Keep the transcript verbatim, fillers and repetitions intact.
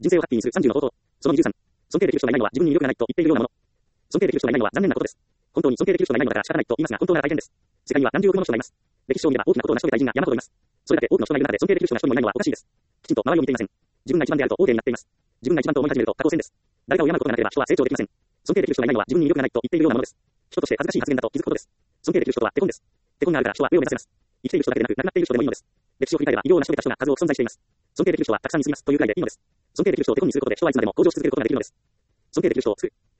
人生をハッピーにするさんじゅうの方法。そのにじゅうさん。尊敬できる人がいないのは自分に魅力がないと言っているようなもの。尊敬できる人がいないのは残念なことです。本当に尊敬できる人がいないのだから仕方ないと言いますが、本当なら大変です。世界には何十億もの人がいます。歴史を見れば大きなことを成し遂げた偉人が山ほどいます。それだけ多くの人がいる中で尊敬できる人が一人もいないのはおかしいです。きちんと周りを見ていません。自分が一番であると大手になっています。自分が一番と思い始めると下降線です。誰かを敬うことがなければ人は成長できません。尊敬できる人がいないのは自分に魅力がないと言っているようなものです。人として恥ずかしい発言だと気づくことです。尊敬できる人とはテコンです。テコンがあるから人は上を目指せます。生きている人だけでなく亡くなっている人でもいいのです。歴史を振り返れば偉業を成し遂げた人が数多く存在しています。尊敬できる人はたくさんに過ぎますというくらいでいいのです。尊敬できる人をテコンにすることで人はいつまでも向上し続けることができるのです。尊敬できる人を作る。